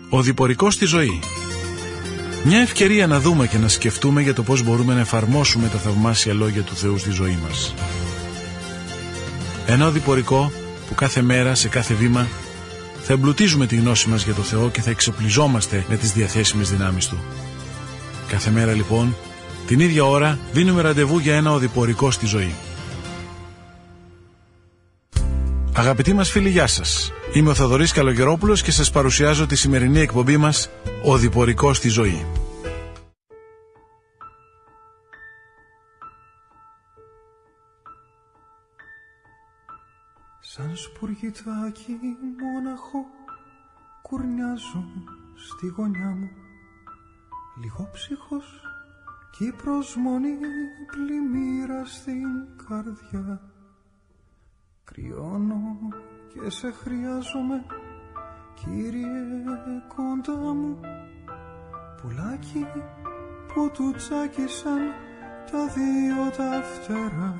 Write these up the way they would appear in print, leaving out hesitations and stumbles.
Ο διπορικός στη ζωή. Μια ευκαιρία να δούμε και να σκεφτούμε για το πώς μπορούμε να εφαρμόσουμε τα θαυμάσια λόγια του Θεού στη ζωή μας. Ένα οδηπορικό που κάθε μέρα, σε κάθε βήμα, θα εμπλουτίζουμε τη γνώση μας για το Θεό και θα εξοπλιζόμαστε με τις διαθέσιμες δυνάμεις Του. Κάθε μέρα λοιπόν, την ίδια ώρα, δίνουμε ραντεβού για ένα οδηπορικό στη ζωή. Αγαπητοί μας φίλοι, γεια σας. Είμαι ο Θοδωρής Καλογερόπουλος και σας παρουσιάζω τη σημερινή εκπομπή μας «Οδηπορικό στη ζωή». Σαν σπουργητάκι μόναχο κουρνιάζω στη γωνιά μου, λιγόψυχος κι η προσμονή πλημμύρα στην καρδιά. Κρυώνω και σε χρειάζομαι, Κύριε, κοντά μου, πουλάκι που του τσάκισαν τα δύο τα φτερά.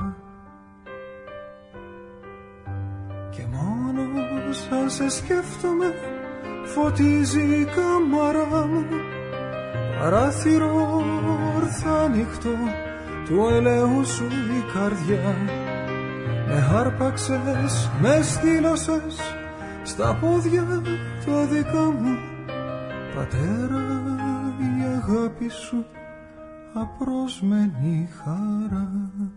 Και μόνο σαν σε σκέφτομαι φωτίζει η κάμαρα μου, παράθυρο ορθά ανοιχτό του ελαιού σου η καρδιά. Με άρπαξες, με στείλωσες στα πόδια τα δικά μου, Πατέρα, η αγάπη σου απρόσμενη χαρά.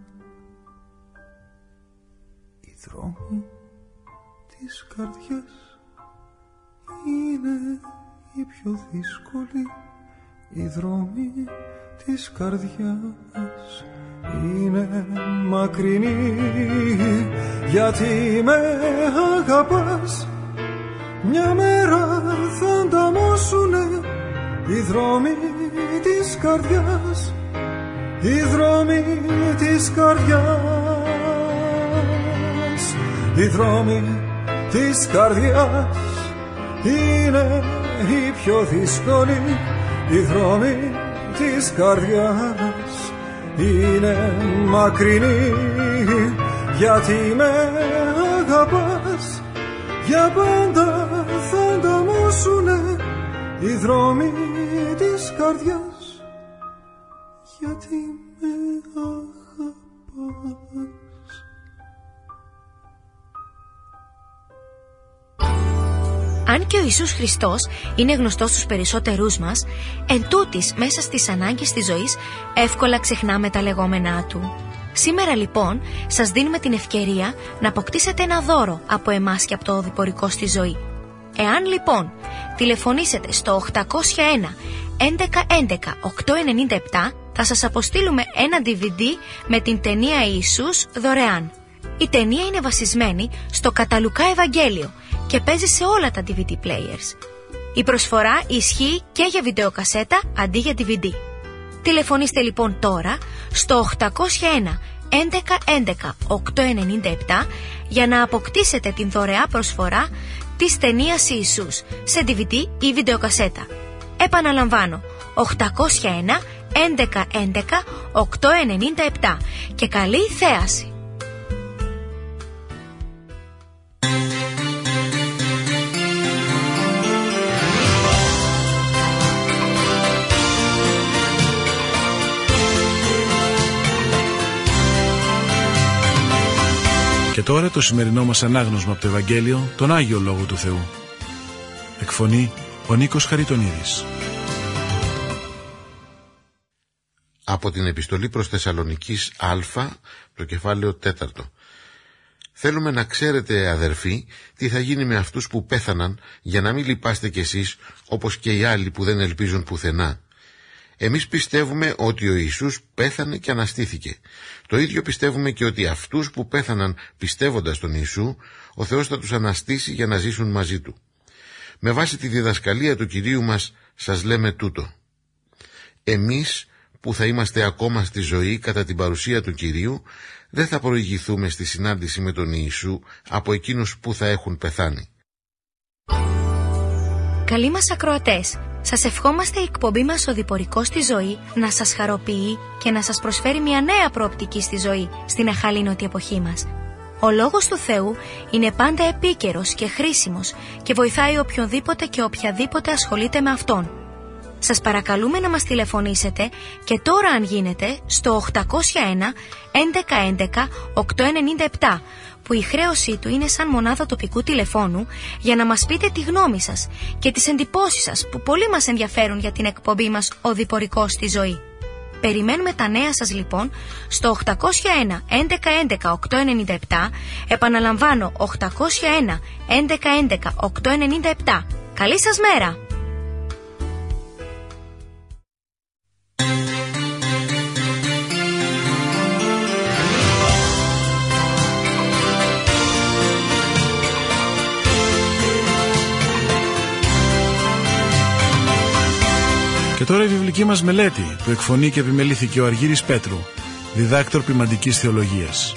Οι δρόμοι της καρδιάς είναι οι πιο δύσκολοι, οι δρόμοι της καρδιάς είναι μακρινή, γιατί με αγαπάς. Μια μέρα θα ανταμώσουνε οι δρόμοι της καρδιάς, οι δρόμοι της καρδιάς, οι δρόμοι της καρδιάς είναι οι πιο δύσκολοι, οι δρόμοι της καρδιάς είναι μακρινή, γιατί με αγαπάς. Για πάντα θα ανταμώσουνε οι δρόμοι της καρδιάς, γιατί με αγαπάς. Αν και ο Ιησούς Χριστός είναι γνωστός στους περισσότερούς μας, εν τούτης μέσα στις ανάγκες της ζωής εύκολα ξεχνάμε τα λεγόμενά Του. Σήμερα λοιπόν σας δίνουμε την ευκαιρία να αποκτήσετε ένα δώρο από εμάς και από το οδηπορικό στη ζωή. Εάν λοιπόν τηλεφωνήσετε στο 801 11 11 897, θα σας αποστείλουμε ένα DVD με την ταινία Ιησούς δωρεάν. Η ταινία είναι βασισμένη στο κατά Λουκά Ευαγγέλιο και παίζει σε όλα τα DVD players. Η προσφορά ισχύει και για βιντεοκασέτα αντί για DVD. Τηλεφωνήστε λοιπόν τώρα στο 801 11 11 897 για να αποκτήσετε την δωρεά προσφορά της ταινίας Ιησούς σε DVD ή βιντεοκασέτα. Επαναλαμβάνω, 801 11 11 897 και καλή θέαση. Και τώρα το σημερινό μας ανάγνωσμα από το Ευαγγέλιο, τον Άγιο Λόγο του Θεού. Εκφωνεί ο Νίκος Χαριτονίδης. Από την επιστολή προς Θεσσαλονικής Α, το κεφάλαιο 4. Θέλουμε να ξέρετε, αδερφοί, τι θα γίνει με αυτούς που πέθαναν, για να μην λυπάστε κι εσείς όπως και οι άλλοι που δεν ελπίζουν πουθενά. Εμείς πιστεύουμε ότι ο Ιησούς πέθανε και αναστήθηκε. Το ίδιο πιστεύουμε και ότι αυτούς που πέθαναν πιστεύοντας τον Ιησού, ο Θεός θα τους αναστήσει για να ζήσουν μαζί Του. Με βάση τη διδασκαλία του Κυρίου μας σας λέμε τούτο. Εμείς που θα είμαστε ακόμα στη ζωή κατά την παρουσία του Κυρίου, δεν θα προηγηθούμε στη συνάντηση με τον Ιησού από εκείνους που θα έχουν πεθάνει. Καλοί μας ακροατές, σας ευχόμαστε η εκπομπή μας «Οδηπορικό στη ζωή» να σας χαροποιεί και να σας προσφέρει μια νέα προοπτική στη ζωή στην αχαλήνωτη εποχή μας. Ο λόγος του Θεού είναι πάντα επίκαιρος και χρήσιμος και βοηθάει οποιονδήποτε και οποιαδήποτε ασχολείται με Αυτόν. Σας παρακαλούμε να μας τηλεφωνήσετε και τώρα αν γίνεται στο 801 1111 897 που η χρέωσή του είναι σαν μονάδα τοπικού τηλεφώνου για να μας πείτε τη γνώμη σας και τις εντυπώσεις σας που πολύ μας ενδιαφέρουν για την εκπομπή μας «Ο Διπορικός στη Ζωή». Περιμένουμε τα νέα σας λοιπόν στο 801 1111 897, επαναλαμβάνω 801 1111 897. Καλή σας μέρα! Και τώρα η βιβλική μας μελέτη που εκφωνεί και επιμελήθηκε ο Αργύρης Πέτρου, διδάκτορ ποιμαντικής θεολογίας.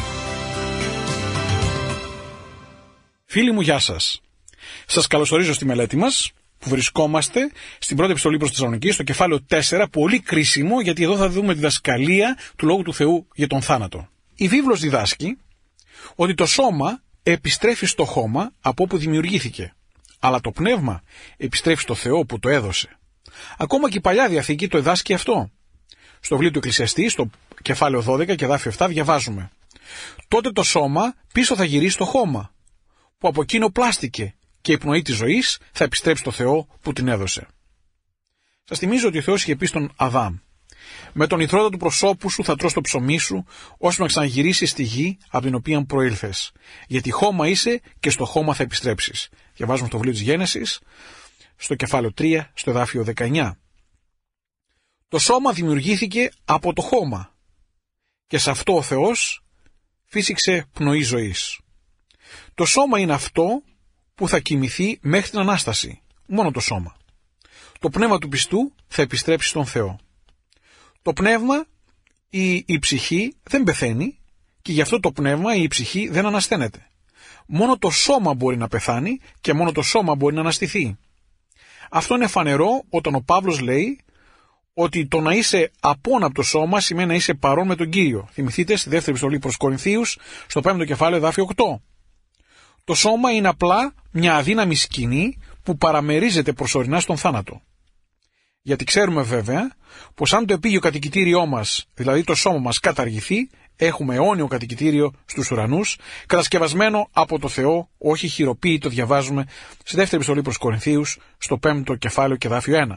Φίλοι μου, γεια σας. Σας καλωσορίζω στη μελέτη μας που βρισκόμαστε στην πρώτη επιστολή προς Θεσσαλονίκη, στο κεφάλαιο 4, πολύ κρίσιμο γιατί εδώ θα δούμε τη διδασκαλία του Λόγου του Θεού για τον θάνατο. Η βίβλος διδάσκει ότι το σώμα επιστρέφει στο χώμα από όπου δημιουργήθηκε, αλλά το πνεύμα επιστρέφει στο Θεό που το έδωσε. Ακόμα και η Παλιά Διαθήκη το εδάσκει αυτό. Στο βιβλίο του Εκκλησιαστή, στο κεφάλαιο 12 και εδάφιο 7 διαβάζουμε: «Τότε το σώμα πίσω θα γυρίσει στο χώμα, που από εκείνο πλάστηκε, και η πνοή της ζωής θα επιστρέψει στο Θεό που την έδωσε». Σας θυμίζω ότι ο Θεός είχε πει στον Αδάμ: «Με τον ηθρότα του προσώπου σου θα τρως το ψωμί σου, ώστε να ξαναγυρίσεις στη γη από την οποία προήλθες. Γιατί χώμα είσαι και στο χώμα θα επιστρέψεις». Διαβάζουμε στο βιβλίο της Γένεσης, στο κεφάλαιο 3, στο εδάφιο 19. Το σώμα δημιουργήθηκε από το χώμα και σε αυτό ο Θεός φύσηξε πνοή ζωής. Το σώμα είναι αυτό που θα κοιμηθεί μέχρι την Ανάσταση. Μόνο το σώμα. Το πνεύμα του πιστού θα επιστρέψει στον Θεό. Το πνεύμα ή η ψυχή δεν πεθαίνει και γι' αυτό το πνεύμα ή η ψυχή δεν ανασθένεται. Μόνο το σώμα μπορεί να πεθάνει και μόνο το σώμα μπορεί να αναστηθεί. Αυτό είναι φανερό όταν ο Παύλος λέει ότι το να είσαι απόν από το σώμα σημαίνει να είσαι παρόν με τον Κύριο. Θυμηθείτε στη δεύτερη επιστολή προς Κορινθίους, στο 5ο κεφάλαιο, εδάφιο 8. Το σώμα είναι απλά μια αδύναμη σκηνή που παραμερίζεται προσωρινά στον θάνατο. Γιατί ξέρουμε βέβαια πως αν το επίγειο κατοικητήριό μας, δηλαδή το σώμα μας, καταργηθεί, έχουμε αιώνιο κατοικητήριο στους ουρανούς, κατασκευασμένο από το Θεό, όχι χειροποίητο, διαβάζουμε στη δεύτερη επιστολή προς Κορινθίους, στο 5ο κεφάλαιο και εδάφιο 1.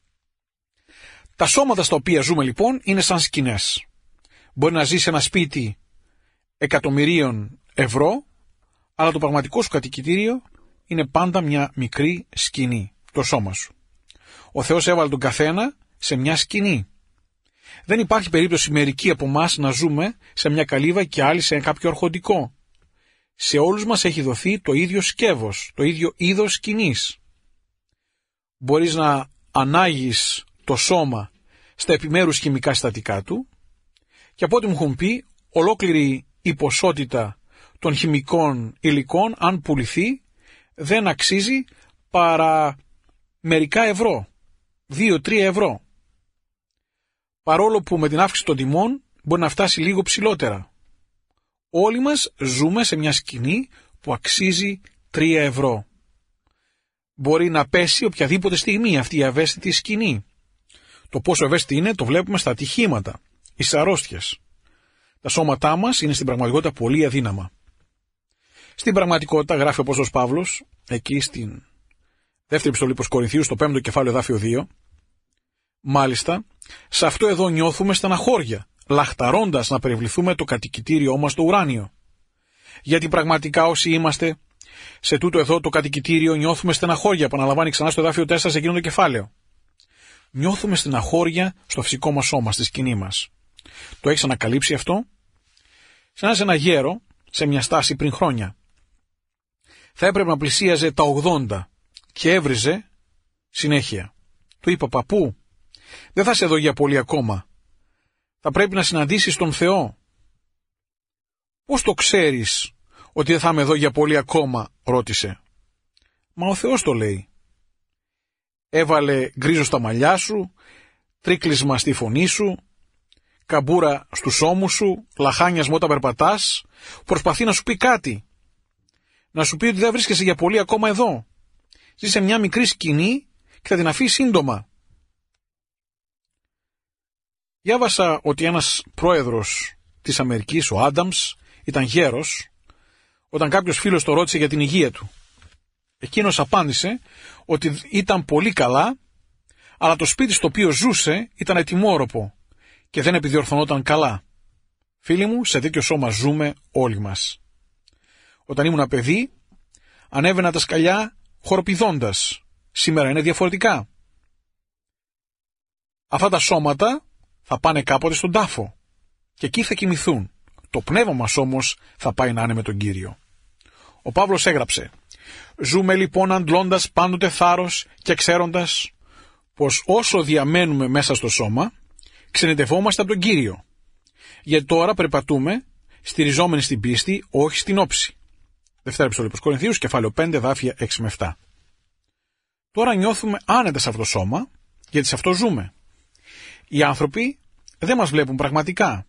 Τα σώματα στα οποία ζούμε λοιπόν είναι σαν σκηνές. Μπορεί να ζεις σε ένα σπίτι εκατομμυρίων ευρώ, αλλά το πραγματικό σου κατοικητήριο είναι πάντα μια μικρή σκηνή, το σώμα σου. Ο Θεός έβαλε τον καθένα σε μια σκηνή. Δεν υπάρχει περίπτωση μερικοί από εμάς να ζούμε σε μια καλύβα και άλλοι σε κάποιο αρχοντικό. Σε όλους μας έχει δοθεί το ίδιο σκεύος, το ίδιο είδος σκηνής. Μπορείς να ανάγεις το σώμα στα επιμέρους χημικά συστατικά του και από ό,τι μου έχουν πει, ολόκληρη η ποσότητα των χημικών υλικών, αν πουληθεί, δεν αξίζει παρά μερικά ευρώ, 2-3 ευρώ. Παρόλο που με την αύξηση των τιμών μπορεί να φτάσει λίγο ψηλότερα. Όλοι μας ζούμε σε μια σκηνή που αξίζει 3 ευρώ. Μπορεί να πέσει οποιαδήποτε στιγμή αυτή η ευαίσθητη σκηνή. Το πόσο ευαίσθητη είναι το βλέπουμε στα ατυχήματα, στις αρρώστιες. Τα σώματά μας είναι στην πραγματικότητα πολύ αδύναμα. Στην πραγματικότητα, γράφει ο Απόστολος Παύλος, εκεί στην δεύτερη επιστολή προς Κορινθίους, στο 5ο κεφάλαιο εδάφιο 2, μάλιστα, σε αυτό εδώ νιώθουμε στεναχώρια, λαχταρώντας να περιβληθούμε το κατοικητήριό μας στο ουράνιο. Γιατί πραγματικά όσοι είμαστε σε τούτο εδώ το κατοικητήριο νιώθουμε στεναχώρια, επαναλαμβάνει ξανά στο εδάφιο 4 σε εκείνο το κεφάλαιο. Νιώθουμε στεναχώρια στο φυσικό μας σώμα, στη σκηνή μας. Το έχεις ανακαλύψει αυτό? Σαν ένα γέρο σε μια στάση πριν χρόνια. Θα έπρεπε να πλησίαζε τα 80 και έβριζε συνέχεια. Του είπα, παππού, δεν θα σε δω για πολύ ακόμα. Θα πρέπει να συναντήσεις τον Θεό. Πώς το ξέρεις ότι δεν θα είμαι εδώ για πολύ ακόμα, ρώτησε. Μα ο Θεός το λέει. Έβαλε γκρίζο στα μαλλιά σου, τρίκλισμα στη φωνή σου, καμπούρα στους ώμους σου, λαχάνιασμα όταν περπατάς, προσπαθεί να σου πει κάτι. Να σου πει ότι δεν βρίσκεσαι για πολύ ακόμα εδώ. Ζει σε μια μικρή σκηνή και θα την αφήσει σύντομα. Διάβασα ότι ένας πρόεδρος της Αμερικής, ο Άνταμς, ήταν γέρος, όταν κάποιος φίλος το ρώτησε για την υγεία του. Εκείνος απάντησε ότι ήταν πολύ καλά, αλλά το σπίτι στο οποίο ζούσε ήταν ετοιμόρροπο και δεν επιδιορθωνόταν καλά. Φίλοι μου, σε τέτοιο σώμα ζούμε όλοι μας. Όταν ήμουν παιδί, ανέβαινα τα σκαλιά χοροπηδώντας. Σήμερα είναι διαφορετικά. Αυτά τα σώματα θα πάνε κάποτε στον τάφο και εκεί θα κοιμηθούν. Το πνεύμα μας όμως θα πάει να είναι με τον Κύριο. Ο Παύλος έγραψε: «Ζούμε λοιπόν αντλώντας πάντοτε θάρρος και ξέροντας πως όσο διαμένουμε μέσα στο σώμα, ξενιτευόμαστε από τον Κύριο. Γιατί τώρα περπατούμε στηριζόμενοι στην πίστη, όχι στην όψη». Δευτέρα Επιστολή προς Κορινθίους, κεφάλαιο 5, δάφια 6 με 7. Τώρα νιώθουμε άνετα σε αυτό το σώμα, γιατί σε αυτό ζούμε. Οι άνθρωποι δεν μας βλέπουν πραγματικά,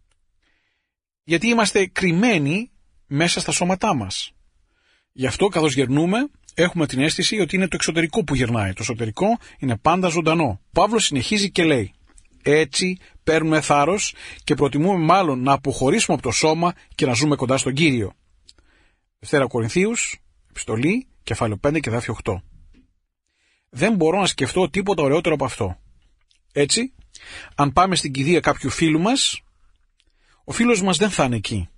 γιατί είμαστε κρυμμένοι μέσα στα σώματά μας. Γι' αυτό καθώς γερνούμε, έχουμε την αίσθηση ότι είναι το εξωτερικό που γερνάει. Το εσωτερικό είναι πάντα ζωντανό. Ο Παύλος συνεχίζει και λέει: «Έτσι παίρνουμε θάρρος και προτιμούμε μάλλον να αποχωρήσουμε από το σώμα και να ζούμε κοντά στον Κύριο». Δευτέρα Κορινθίους, επιστολή, κεφάλαιο 5 και δάφιο 8. Δεν μπορώ να σκεφτώ τίποτα ωραιότερο από αυτό. Έτσι, αν πάμε στην κηδεία κάποιου φίλου μας, ο φίλος μας δεν θα είναι εκεί.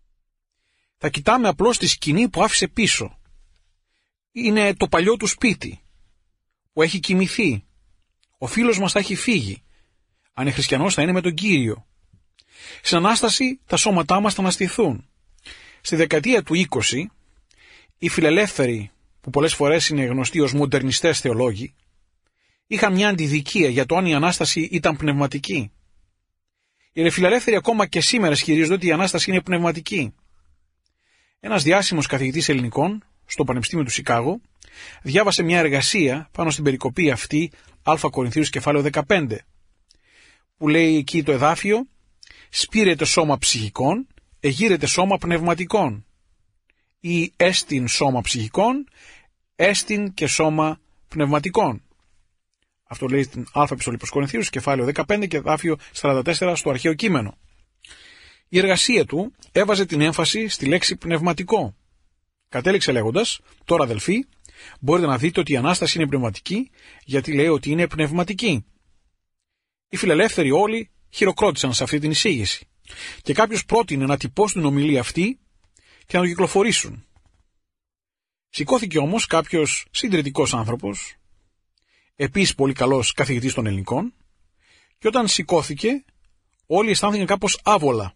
Θα κοιτάμε απλώς τη σκηνή που άφησε πίσω. Είναι το παλιό του σπίτι, που έχει κοιμηθεί. Ο φίλος μας θα έχει φύγει. Αν είναι χριστιανός θα είναι με τον Κύριο. Στην Ανάσταση τα σώματά μας θα αναστηθούν. Στη δεκαετία του 20, οι φιλελεύθεροι, που πολλές φορές είναι γνωστοί ως μοντερνιστές θεολόγοι, είχαν μια αντιδικία για το αν η Ανάσταση ήταν πνευματική. Οι φιλελεύθεροι ακόμα και σήμερα ισχυρίζονται ότι η Ανάσταση είναι πνευματική. Ένας διάσημος καθηγητής ελληνικών στο Πανεπιστήμιο του Σικάγο διάβασε μια εργασία πάνω στην περικοπή αυτή Α Κορινθίους κεφάλαιο 15, που λέει εκεί το εδάφιο: «Σπήρεται σώμα ψυχικών, εγείρεται σώμα πνευματικών, ή έστιν σώμα ψυχικών, έστιν και σώμα πνευματικών». Αυτό λέει στην Α Επιστολή προς Κορινθίους, κεφάλαιο 15 και εδάφιο 44 στο αρχαίο κείμενο. Η εργασία του έβαζε την έμφαση στη λέξη πνευματικό. Κατέληξε λέγοντας: «Τώρα αδελφοί, μπορείτε να δείτε ότι η Ανάσταση είναι πνευματική, γιατί λέει ότι είναι πνευματική». Οι φιλελεύθεροι όλοι χειροκρότησαν σε αυτή την εισήγηση και κάποιος πρότεινε να τυπώσουν την ομιλία αυτή και να το κυκλοφορήσουν. Σηκώθηκε όμως κάποιος συντηρητικός άνθρωπος, επίσης πολύ καλός καθηγητής των ελληνικών, και όταν σηκώθηκε όλοι αισθάνθηκαν κάπως άβολα.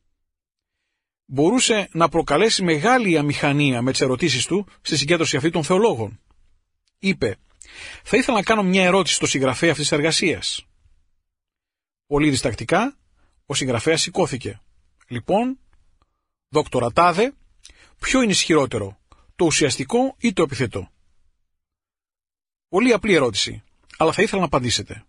Μπορούσε να προκαλέσει μεγάλη αμηχανία με τις ερωτήσεις του στη συγκέντρωση αυτή των θεολόγων. Είπε: «Θα ήθελα να κάνω μια ερώτηση στο συγγραφέα αυτής της εργασίας». Πολύ διστακτικά ο συγγραφέας σηκώθηκε. «Λοιπόν, δόκτορα τάδε, ποιο είναι ισχυρότερο, το ουσιαστικό ή το επιθετό?» Πολύ απλή ερώτηση, αλλά θα ήθελα να απαντήσετε.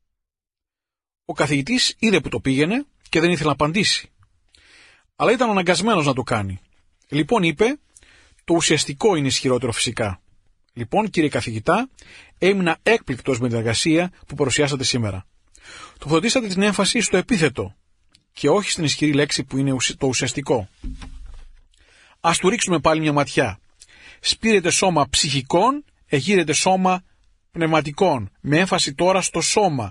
Ο καθηγητής είδε που το πήγαινε και δεν ήθελε να απαντήσει, αλλά ήταν αναγκασμένος να το κάνει. Λοιπόν είπε: «Το ουσιαστικό είναι ισχυρότερο φυσικά». Λοιπόν, κύριε καθηγητά, έμεινα έκπληκτος με την εργασία που παρουσιάσατε σήμερα. Τοποθετήσατε την έμφαση στο επίθετο και όχι στην ισχυρή λέξη που είναι το ουσιαστικό. Ας του ρίξουμε πάλι μια ματιά. Σπήρεται σώμα ψυχικών, εγείρεται σώμα πνευματικών, με έμφαση τώρα στο σώμα.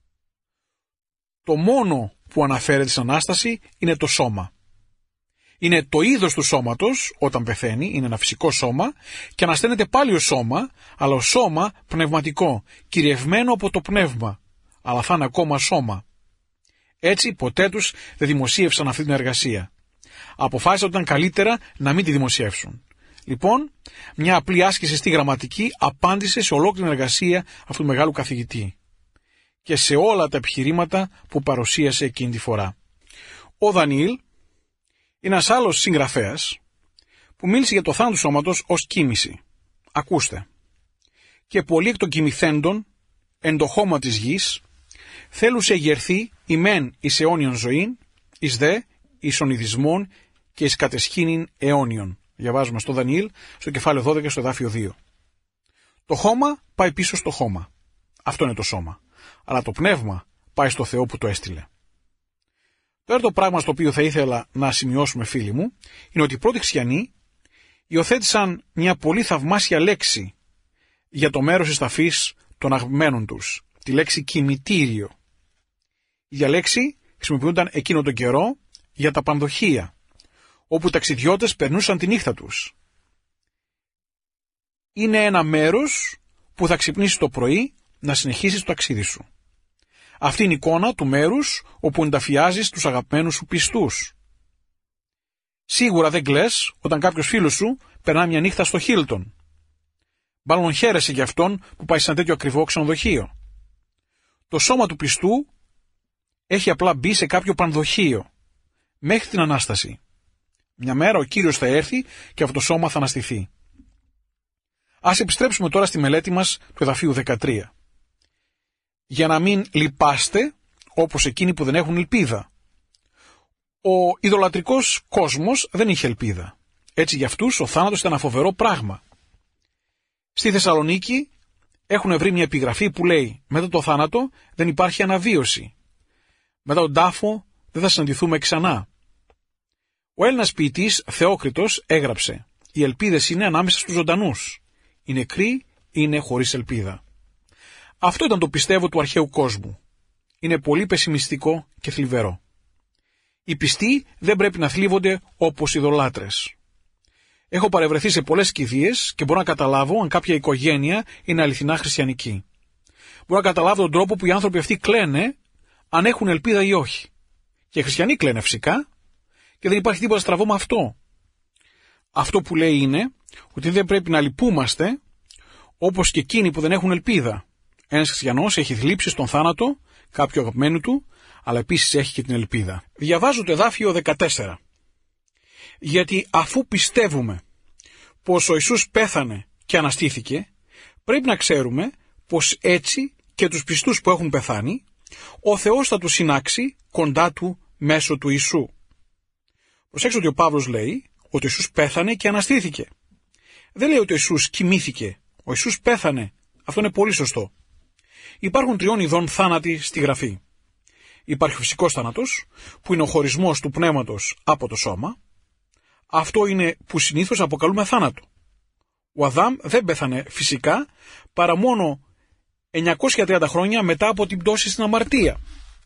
Το μόνο που αναφέρεται στην Ανάσταση είναι το σώμα. Είναι το είδος του σώματος όταν πεθαίνει, είναι ένα φυσικό σώμα και ανασταίνεται πάλι ως σώμα, αλλά ως σώμα πνευματικό, κυριευμένο από το πνεύμα, αλλά θα είναι ακόμα σώμα. Έτσι ποτέ τους δεν δημοσίευσαν αυτή την εργασία. Αποφάσισαν ότι ήταν καλύτερα να μην τη δημοσιεύσουν. Λοιπόν, μια απλή άσκηση στη γραμματική απάντησε σε ολόκληρη εργασία αυτού του μεγάλου καθηγητή και σε όλα τα επιχειρήματα που παρουσίασε εκείνη τη φορά. Ο Δανιήλ είναι ένας άλλος συγγραφέας που μίλησε για το θάνατο του σώματος ως κοίμηση. Ακούστε. «Και πολλοί εκ των κοιμηθέντων εν το χώμα της γης θέλουσε εγερθεί ημέν εις αιώνιον ζωήν, εις δε εις ονειδισμόν και εις κατεσχήνην αιώνιον. Διαβάζουμε στο Δανιήλ, στο κεφάλαιο 12, στο εδάφιο 2. Το χώμα πάει πίσω στο χώμα. Αυτό είναι το σώμα. Αλλά το πνεύμα πάει στο Θεό που το έστειλε. Το έρωτο πράγμα στο οποίο θα ήθελα να σημειώσουμε, φίλοι μου, είναι ότι οι πρώτοι χριστιανοί υιοθέτησαν μια πολύ θαυμάσια λέξη για το μέρος της ταφής των αγαπημένων τους, τη λέξη κημητήριο. Η διαλέξη χρησιμοποιούνταν εκείνο τον καιρό για τα πανδοχεία, όπου οι ταξιδιώτες περνούσαν τη νύχτα τους. Είναι ένα μέρος που θα ξυπνήσεις το πρωί να συνεχίσεις το ταξίδι σου. Αυτή είναι η εικόνα του μέρους όπου ενταφιάζεις τους αγαπημένους σου πιστούς. Σίγουρα δεν κλαις όταν κάποιος φίλος σου περνά μια νύχτα στο Χίλτον. Μάλλον χαίρεσαι για αυτόν που πάει σε ένα τέτοιο ακριβό ξενοδοχείο. Το σώμα του πιστού έχει απλά μπει σε κάποιο πανδοχείο μέχρι την Ανάσταση. Μια μέρα ο Κύριος θα έρθει και αυτό το σώμα θα αναστηθεί. Ας επιστρέψουμε τώρα στη μελέτη μας του εδαφίου 13. Για να μην λυπάστε όπως εκείνοι που δεν έχουν ελπίδα. Ο ιδωλατρικός κόσμος δεν είχε ελπίδα. Έτσι για αυτούς ο θάνατος ήταν ένα φοβερό πράγμα. Στη Θεσσαλονίκη έχουν βρει μια επιγραφή που λέει «Μετά το θάνατο δεν υπάρχει αναβίωση. Μετά τον τάφο δεν θα συναντηθούμε ξανά». Ο Έλληνας ποιητής Θεόκριτος έγραψε «Οι ελπίδες είναι ανάμεσα στους ζωντανούς. Οι νεκροί είναι χωρίς ελπίδα». Αυτό ήταν το πιστεύω του αρχαίου κόσμου. Είναι πολύ πεσημιστικό και θλιβερό. Οι πιστοί δεν πρέπει να θλίβονται όπως οι ειδωλάτρες. Έχω παρευρεθεί σε πολλές κηδείες και μπορώ να καταλάβω αν κάποια οικογένεια είναι αληθινά χριστιανική. Μπορώ να καταλάβω τον τρόπο που οι άνθρωποι αυτοί κλαίνε αν έχουν ελπίδα ή όχι. Και οι χριστιανοί κλαίνε φυσικά και δεν υπάρχει τίποτα στραβό με αυτό. Αυτό που λέει είναι ότι δεν πρέπει να λυπούμαστε όπως και εκείνοι που δεν έχουν ελπίδα. Ένας χριστιανός έχει θλίψει στον θάνατο κάποιου αγαπημένου του, αλλά επίσης έχει και την ελπίδα. Διαβάζω το εδάφιο 14. Γιατί αφού πιστεύουμε πως ο Ιησούς πέθανε και αναστήθηκε, πρέπει να ξέρουμε πως έτσι και τους πιστούς που έχουν πεθάνει, ο Θεός θα τους συνάξει κοντά του μέσω του Ιησού. Προσέξτε ότι ο Παύλος λέει ότι ο Ιησούς πέθανε και αναστήθηκε. Δεν λέει ότι ο Ιησούς κοιμήθηκε. Ο Ιησούς πέθανε. Αυτό είναι πολύ σωστό. Υπάρχουν τριών ειδών θάνατοι στη Γραφή. Υπάρχει ο φυσικός θάνατος, που είναι ο χωρισμός του πνεύματος από το σώμα. Αυτό είναι που συνήθως αποκαλούμε θάνατο. Ο Αδάμ δεν πέθανε φυσικά παρά μόνο 930 χρόνια μετά από την πτώση στην αμαρτία.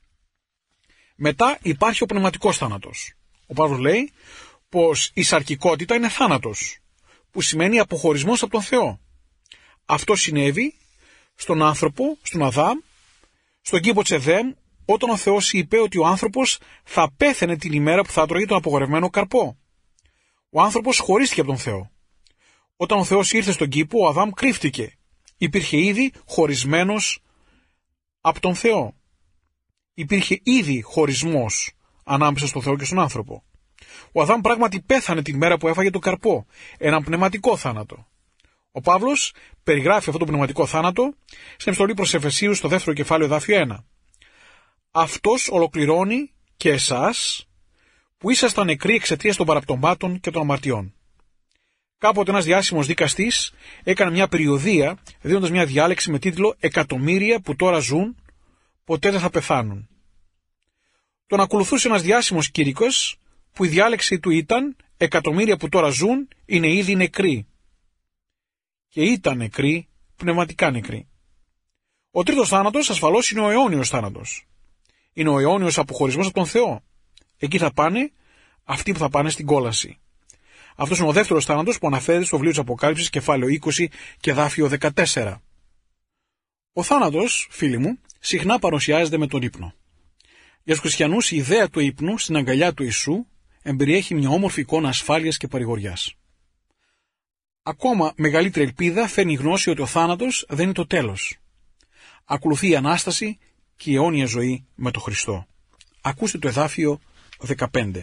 Μετά υπάρχει ο πνευματικός θάνατος. Ο Παύλος λέει πως η σαρκικότητα είναι θάνατος, που σημαίνει αποχωρισμός από τον Θεό. Αυτό συνέβη στον άνθρωπο, στον Αδάμ, στον κήπο της Εδέμ, όταν ο Θεός είπε ότι ο άνθρωπος θα πέθαινε την ημέρα που θα τρώγει τον απογορευμένο καρπό. Ο άνθρωπος χωρίστηκε από τον Θεό. Όταν ο Θεός ήρθε στον κήπο, ο Αδάμ κρύφτηκε. Υπήρχε ήδη χωρισμένος από τον Θεό. Υπήρχε ήδη χωρισμός ανάμεσα στον Θεό και στον άνθρωπο. Ο Αδάμ πράγματι πέθανε την μέρα που έφαγε τον καρπό, έναν πνευματικό θάνατο. Ο Παύλος περιγράφει αυτό το πνευματικό θάνατο στην επιστολή προς Εφεσίους στο 2ο κεφάλαιο εδάφιο 1. Αυτός ολοκληρώνει και εσάς που ήσασταν νεκροί εξαιτίας των παραπτωμάτων και των αμαρτιών. Κάποτε ένας διάσημος δικαστής έκανε μια περιοδεία δίνοντας μια διάλεξη με τίτλο «Εκατομμύρια που τώρα ζουν, ποτέ δεν θα πεθάνουν». Τον ακολουθούσε ένας διάσημος κήρυκος που η διάλεξη του ήταν «Εκατομμύρια που τώρα ζουν είναι ήδη νεκροί». Και ήταν νεκροί, πνευματικά νεκροί. Ο τρίτος θάνατος ασφαλώς είναι ο αιώνιος θάνατος. Είναι ο αιώνιος αποχωρισμός από τον Θεό. Εκεί θα πάνε αυτοί που θα πάνε στην κόλαση. Αυτός είναι ο δεύτερος θάνατος που αναφέρεται στο βιβλίο της Αποκάλυψης, κεφάλαιο 20 και εδάφιο 14. Ο θάνατος, φίλοι μου, συχνά παρουσιάζεται με τον ύπνο. Για τους χριστιανούς η ιδέα του ύπνου στην αγκαλιά του Ιησού εμπεριέχει μια όμορφη εικόνα ασφάλειας και παρηγοριάς. Ακόμα μεγαλύτερη ελπίδα φέρνει η γνώση ότι ο θάνατος δεν είναι το τέλος. Ακολουθεί η Ανάσταση και η αιώνια ζωή με τον Χριστό. Ακούστε το εδάφιο 15.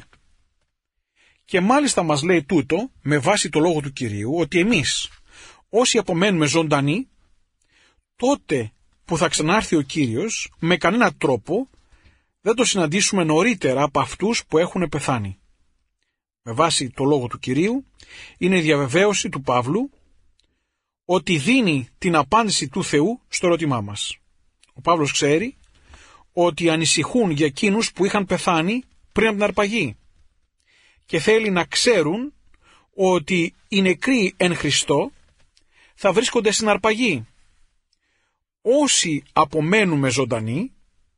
Και μάλιστα μας λέει τούτο, με βάση το λόγο του Κυρίου, ότι εμείς, όσοι απομένουμε ζωντανοί, τότε που θα ξανάρθει ο Κύριος, με κανένα τρόπο δεν το συναντήσουμε νωρίτερα από αυτούς που έχουν πεθάνει. Με βάση το λόγο του Κυρίου είναι η διαβεβαίωση του Παύλου ότι δίνει την απάντηση του Θεού στο ερώτημά μας. Ο Παύλος ξέρει ότι ανησυχούν για εκείνους που είχαν πεθάνει πριν από την αρπαγή και θέλει να ξέρουν ότι οι νεκροί εν Χριστώ θα βρίσκονται στην αρπαγή. Όσοι απομένουμε ζωντανοί,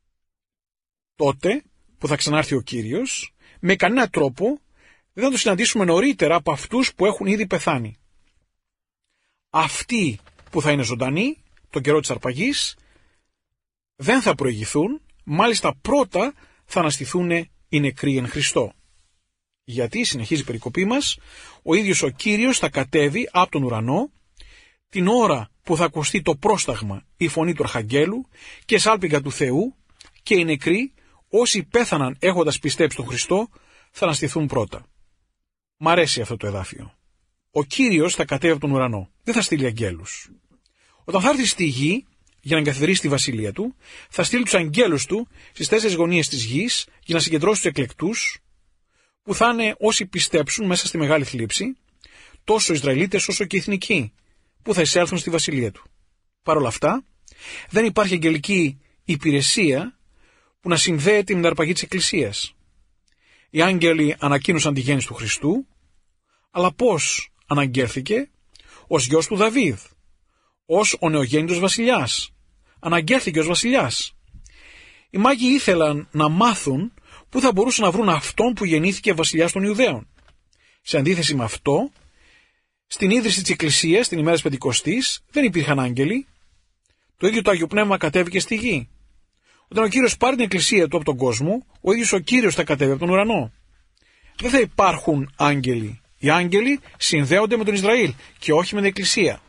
τότε που θα ξανάρθει ο Κύριος, με κανένα τρόπο δεν θα το συναντήσουμε νωρίτερα από αυτούς που έχουν ήδη πεθάνει. Αυτοί που θα είναι ζωντανοί τον καιρό της αρπαγής δεν θα προηγηθούν, μάλιστα πρώτα θα αναστηθούν οι νεκροί εν Χριστώ. Γιατί, συνεχίζει η περικοπή μας, ο ίδιος ο Κύριος θα κατέβει από τον ουρανό την ώρα που θα ακουστεί το πρόσταγμα, η φωνή του Αρχαγγέλου και σάλπιγγα του Θεού, και οι νεκροί, όσοι πέθαναν έχοντας πιστέψει τον Χριστό, θα αναστηθούν πρώτα. Μ' αρέσει αυτό το εδάφιο. Ο Κύριος θα κατέβει από τον ουρανό, δεν θα στείλει αγγέλους. Όταν θα έρθει στη γη για να εγκαθιδρύσει τη βασιλεία του, θα στείλει τους αγγέλους του στις 4 γωνίες της γης για να συγκεντρώσει τους εκλεκτούς, που θα είναι όσοι πιστέψουν μέσα στη μεγάλη θλίψη, τόσο Ισραηλίτες όσο και εθνικοί, που θα εισέλθουν στη βασιλεία του. Παρ' όλα αυτά, δεν υπάρχει αγγελική υπηρεσία που να συνδέεται με την αρπαγή της Εκκλησίας. Οι άγγελοι ανακοίνωσαν τη γέννηση του Χριστού, αλλά πώς αναγγέλθηκε? Ως γιος του Δαβίδ, ως ο νεογέννητος βασιλιάς. Αναγγέλθηκε ως βασιλιάς. Οι μάγοι ήθελαν να μάθουν πού θα μπορούσαν να βρουν αυτόν που γεννήθηκε βασιλιάς των Ιουδαίων. Σε αντίθεση με αυτό, στην ίδρυση της Εκκλησίας, την ημέρα της Πεντηκοστής, δεν υπήρχαν άγγελοι. Το ίδιο το Άγιο Πνεύμα κατέβηκε στη γη. Όταν ο Κύριος πάρει την Εκκλησία του από τον κόσμο, ο ίδιος ο Κύριος θα κατέβει από τον ουρανό. Δεν θα υπάρχουν άγγελοι. Οι άγγελοι συνδέονται με τον Ισραήλ και όχι με την Εκκλησία.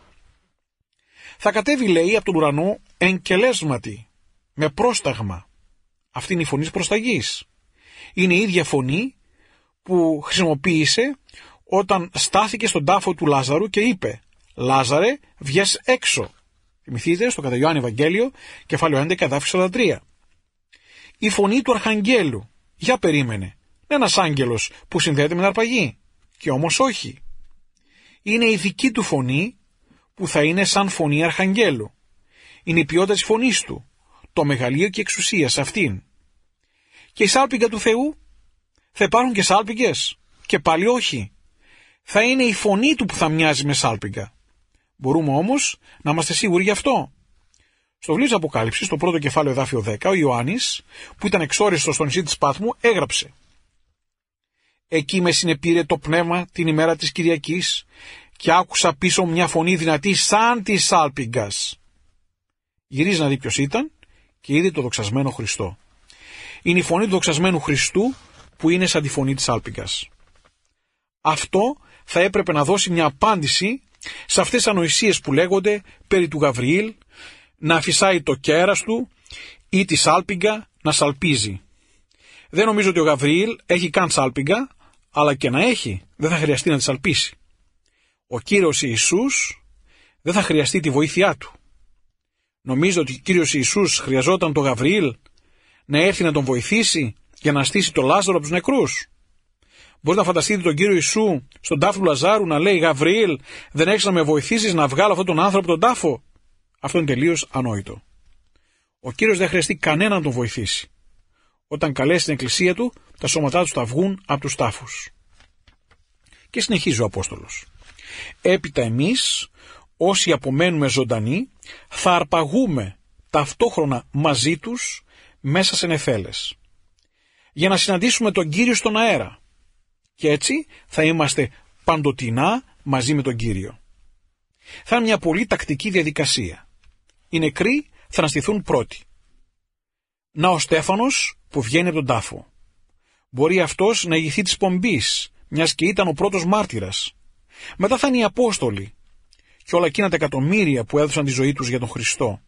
Θα κατέβει, λέει, από τον ουρανό εγκελέσματι, με πρόσταγμα. Αυτή είναι η φωνή της προσταγής. Είναι η ίδια φωνή που χρησιμοποίησε όταν στάθηκε στον τάφο του Λάζαρου και είπε «Λάζαρε, βγες έξω». Θυμηθείτε στο κατά Ιωάννη Ευαγγέλιο, κεφάλαιο 11, εδάφιο 43. Η φωνή του Αρχαγγέλου. Για περίμενε. Είναι ένας άγγελος που συνδέεται με την αρπαγή. Και όμως όχι. Είναι η δική του φωνή που θα είναι σαν φωνή Αρχαγγέλου. Είναι η ποιότητα της φωνής του. Το μεγαλείο και η εξουσία σε αυτήν. Και η σάλπιγγα του Θεού. Θα υπάρχουν και σάλπιγγες. Και πάλι όχι. Θα είναι η φωνή του που θα μοιάζει με σάλπιγγα. Μπορούμε όμως να είμαστε σίγουροι γι' αυτό. Στο βιβλίο της Αποκάλυψης, στο πρώτο κεφάλαιο εδάφιο 10, ο Ιωάννης, που ήταν εξόριστος στο νησί της Πάθμου, έγραψε «Εκεί με συνεπήρε το πνεύμα την ημέρα της Κυριακής και άκουσα πίσω μια φωνή δυνατή σαν της σάλπιγγας». Γυρίζει να δει ποιος ήταν και είδε το δοξασμένο Χριστό. Είναι η φωνή του δοξασμένου Χριστού που είναι σαν τη φωνή της σάλπιγγας. Αυτό θα έπρεπε να δώσει μια απάντηση σε αυτές τις ανοησίες που λέγονται περί του Γαβριήλ να φυσάει το κέρας του ή τη σάλπιγγα να σαλπίζει. Δεν νομίζω ότι ο Γαβριήλ έχει καν σάλπιγγα, αλλά και να έχει δεν θα χρειαστεί να τη σαλπίσει. Ο Κύριος Ιησούς δεν θα χρειαστεί τη βοήθειά του. Νομίζω ότι ο Κύριος Ιησούς χρειαζόταν το Γαβριήλ να έρθει να τον βοηθήσει για να στήσει το Λάζαρο από τους νεκρούς. Μπορείτε να φανταστείτε τον Κύριο Ιησού στον τάφο του Λαζάρου να λέει «Γαβριήλ, δεν έχεις να με βοηθήσεις να βγάλω αυτόν τον άνθρωπο τον τάφο?» Αυτό είναι τελείως ανόητο. Ο Κύριος δεν χρειαστεί κανένα να τον βοηθήσει. Όταν καλέσει την εκκλησία του, τα σώματά του θα βγουν από τους τάφους. Και συνεχίζει ο Απόστολος. Έπειτα εμείς, όσοι απομένουμε ζωντανοί, θα αρπαγούμε ταυτόχρονα μαζί τους μέσα σε νεφέλες, για να συναντήσουμε τον Κύριο στον αέρα. Και έτσι θα είμαστε παντοτινά μαζί με τον Κύριο. Θα είναι μια πολύ τακτική διαδικασία. Οι νεκροί θα αναστηθούν πρώτοι. Να ο Στέφανος που βγαίνει από τον τάφο. Μπορεί αυτός να ηγηθεί της πομπής, μιας και ήταν ο πρώτος μάρτυρας. Μετά θα είναι οι Απόστολοι και όλα εκείνα τα εκατομμύρια που έδωσαν τη ζωή τους για τον Χριστό.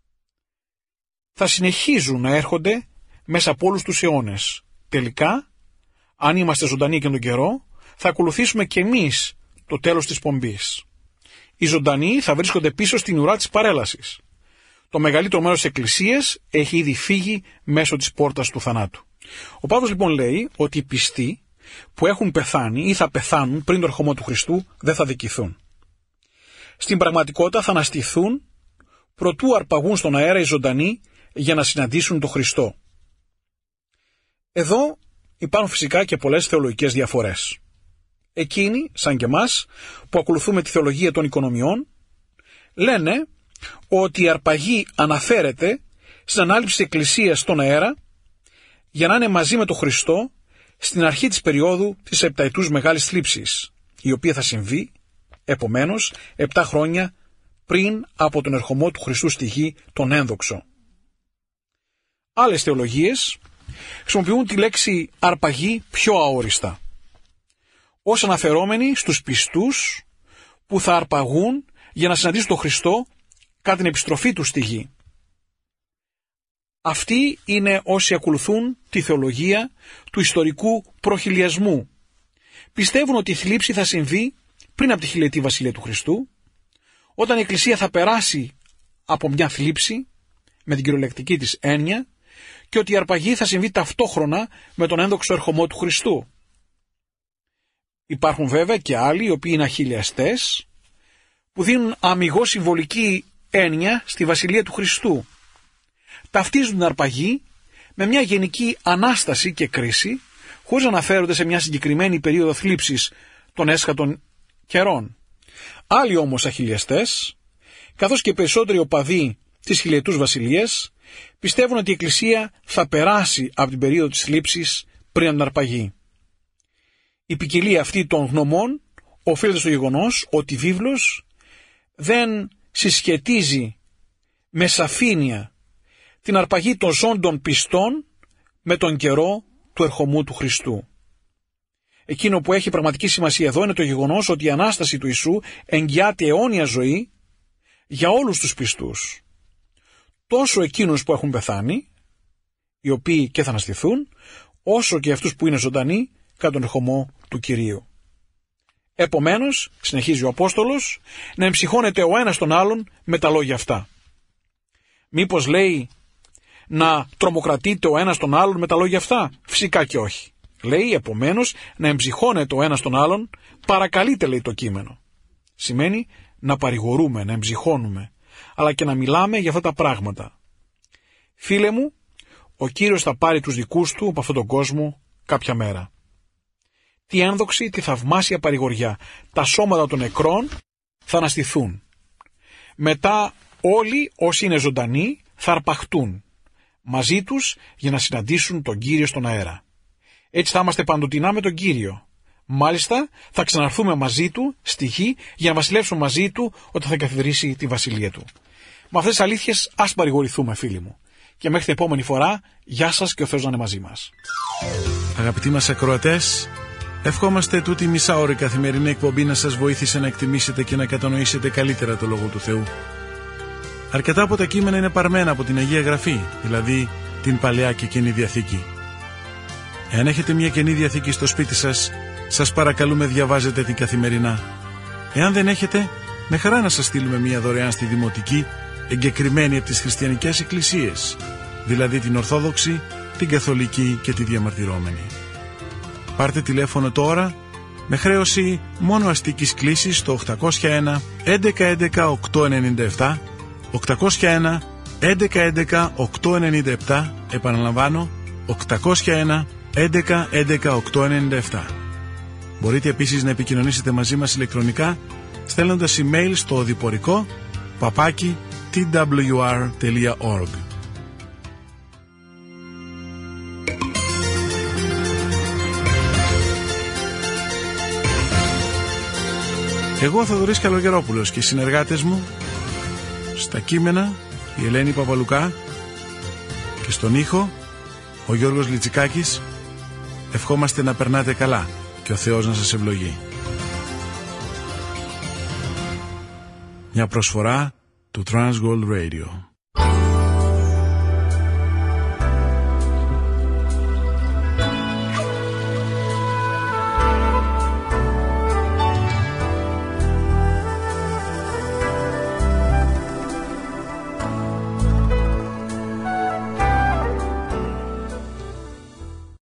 Θα συνεχίζουν να έρχονται μέσα από όλους τους αιώνες. Τελικά, αν είμαστε ζωντανοί και τον καιρό, θα ακολουθήσουμε και εμείς το τέλος της πομπής. Οι ζωντανοί θα βρίσκονται πίσω στην ουρά της παρέλασης. Το μεγαλύτερο μέρος της Εκκλησίας έχει ήδη φύγει μέσω της πόρτας του θανάτου. Ο Παύλος λοιπόν λέει ότι οι πιστοί που έχουν πεθάνει ή θα πεθάνουν πριν το ερχομό του Χριστού δεν θα δικηθούν. Στην πραγματικότητα θα αναστηθούν προτού αρπαγούν στον αέρα οι ζωντανοί για να συναντήσουν τον Χριστό. Εδώ υπάρχουν φυσικά και πολλές θεολογικές διαφορές. Εκείνοι, σαν και εμάς, που ακολουθούμε τη θεολογία των οικονομιών, λένε ότι η αρπαγή αναφέρεται στην ανάληψη της Εκκλησίας στον αέρα για να είναι μαζί με τον Χριστό στην αρχή της περίοδου της επταετούς μεγάλης θλίψης, η οποία θα συμβεί, επομένως, 7 χρόνια πριν από τον ερχομό του Χριστού στη γη τον ένδοξο. Άλλες θεολογίες χρησιμοποιούν τη λέξη αρπαγή πιο αόριστα, ως αναφερόμενοι στους πιστούς που θα αρπαγούν για να συναντήσουν τον Χριστό κατά την επιστροφή του στη γη. Αυτοί είναι όσοι ακολουθούν τη θεολογία του ιστορικού προχιλιασμού. Πιστεύουν ότι η θλίψη θα συμβεί πριν από τη χιλιετή βασιλεία του Χριστού, όταν η Εκκλησία θα περάσει από μια θλίψη, με την κυριολεκτική της έννοια, και ότι η αρπαγή θα συμβεί ταυτόχρονα με τον ένδοξο ερχομό του Χριστού. Υπάρχουν βέβαια και άλλοι οι οποίοι είναι αχιλλιαστές, που δίνουν αμιγώς συμβολική έννοια στη βασιλεία του Χριστού. Ταυτίζουν την αρπαγή με μια γενική ανάσταση και κρίση, χωρίς να αναφέρονται σε μια συγκεκριμένη περίοδο θλίψης των έσχατων καιρών. Άλλοι όμως αχιλλιαστές, καθώς και περισσότεροι οπαδοί της χιλιετούς βασιλείας, πιστεύουν ότι η Εκκλησία θα περάσει από την περίοδο της θλίψης πριν από την αρπαγή. Η ποικιλία αυτή των γνωμών οφείλεται στο γεγονός ότι η βίβλος δεν συσχετίζει με σαφήνεια την αρπαγή των ζώντων πιστών με τον καιρό του ερχομού του Χριστού. Εκείνο που έχει πραγματική σημασία εδώ είναι το γεγονός ότι η Ανάσταση του Ιησού εγγυάται αιώνια ζωή για όλους τους πιστούς. Τόσο εκείνους που έχουν πεθάνει, οι οποίοι και θα αναστηθούν, όσο και αυτούς που είναι ζωντανοί κατά τον ερχομό του Κυρίου. Επομένως, συνεχίζει ο Απόστολος, να εμψυχώνεται ο ένας τον άλλον με τα λόγια αυτά. Μήπως λέει να τρομοκρατείτε ο ένας τον άλλον με τα λόγια αυτά? Φυσικά και όχι. Λέει επομένως να εμψυχώνεται ο ένας τον άλλον, παρακαλείται λέει το κείμενο. Σημαίνει να παρηγορούμε, να εμψυχώνουμε, αλλά και να μιλάμε για αυτά τα πράγματα. Φίλε μου, ο Κύριος θα πάρει τους δικούς του από αυτόν τον κόσμο κάποια μέρα. Τι ένδοξη, τι θαυμάσια παρηγοριά. Τα σώματα των νεκρών θα αναστηθούν. Μετά όλοι όσοι είναι ζωντανοί θα αρπαχτούν μαζί τους για να συναντήσουν τον Κύριο στον αέρα. Έτσι θα είμαστε παντοτινά με τον Κύριο. Μάλιστα θα ξαναρθούμε μαζί του στη γη για να βασιλεύσουμε μαζί του όταν θα καθιδρύσει τη βασιλεία του. Με αυτές τις αλήθειες ας παρηγορηθούμε, φίλοι μου. Και μέχρι την επόμενη φορά, γεια σας και ο Θεός να είναι μαζί μας. Αγαπητοί μας ακροατές, ευχόμαστε τούτη μισάωρη καθημερινή εκπομπή να σας βοήθησε να εκτιμήσετε και να κατανοήσετε καλύτερα το Λόγο του Θεού. Αρκετά από τα κείμενα είναι παρμένα από την Αγία Γραφή, δηλαδή την Παλαιά και Καινή Διαθήκη. Εάν έχετε μια Καινή Διαθήκη στο σπίτι σας, σας παρακαλούμε διαβάζετε την καθημερινά. Εάν δεν έχετε, με χαρά να σας στείλουμε μια δωρεάν στη Δημοτική, εγκεκριμένη από τις χριστιανικές εκκλησίες, δηλαδή την Ορθόδοξη, την Καθολική και τη Διαμαρτυρόμενη. Πάρτε τηλέφωνο τώρα με χρέωση μόνο αστικής κλήσης στο 801 1111 897, 801 1111 897, επαναλαμβάνω 801 1111 897. Μπορείτε επίσης να επικοινωνήσετε μαζί μας ηλεκτρονικά στέλνοντας email στο οδηπορικό @twr.org. Εγώ ο Θοδωρής Καλογερόπουλος και οι συνεργάτες μου στα κείμενα η Ελένη Παπαλουκά και στον ήχο ο Γιώργος Λιτσικάκης ευχόμαστε να περνάτε καλά και ο Θεός να σας ευλογεί. Μια προσφορά του Transworld Radio.